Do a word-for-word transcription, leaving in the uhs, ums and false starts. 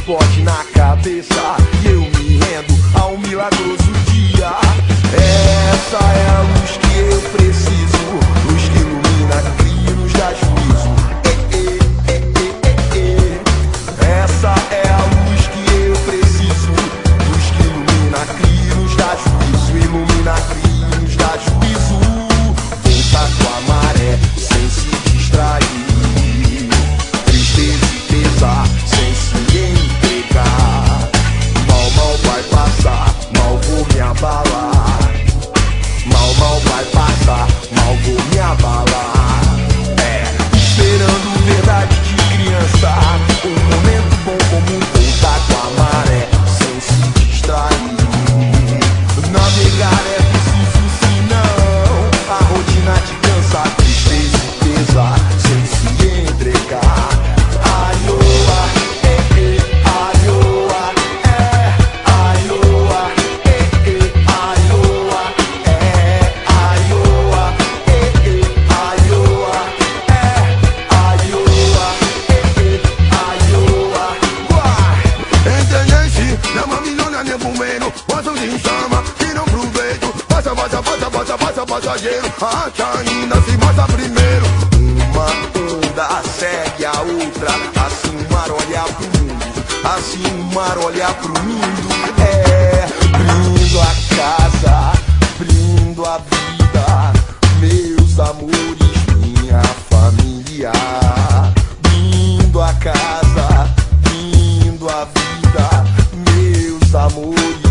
explode na cabeça e eu me rendo a um milagroso dia. Essa é a luz que eu preciso, luz que ilumina, cria e nos dá juízo. Eh, eh, eh, eh, eh. Essa é a luz que eu preciso, luz que ilumina, cria e nos dá juízo. Ilumina, cria e nos dá juízo. Volta com a maré sem se distrair, tristeza e pesar sem se entregar. Mal, mal vai passar, mal vou me abalar. Mal, mal vai passar, mal vou me abalar. É, esperando verdade de criança, um momento bom como voltar com a maré sem se distrair. Navegar é preciso, senão a rotina te cansa, tristeza e pesar sem se entregar. Aioa, eh, eh, aioa, é, aioa, eh, eh, aioa, é, aioa, eh, eh, aioa, é, aioa, eh, eh, aioa. Entendeste? Não mamilhona nem fumeno, posso de chama e não proveito. Passa, passa, passa, passa, passa, passageiro. Acha ainda se mata primeiro. Uma onda segue a outra, assim o mar olha pro mundo, assim o mar olha pro mundo. É, brindo a casa, brindo a vida, meus amores, minha família. Brindo a casa, brindo a vida, meus amores.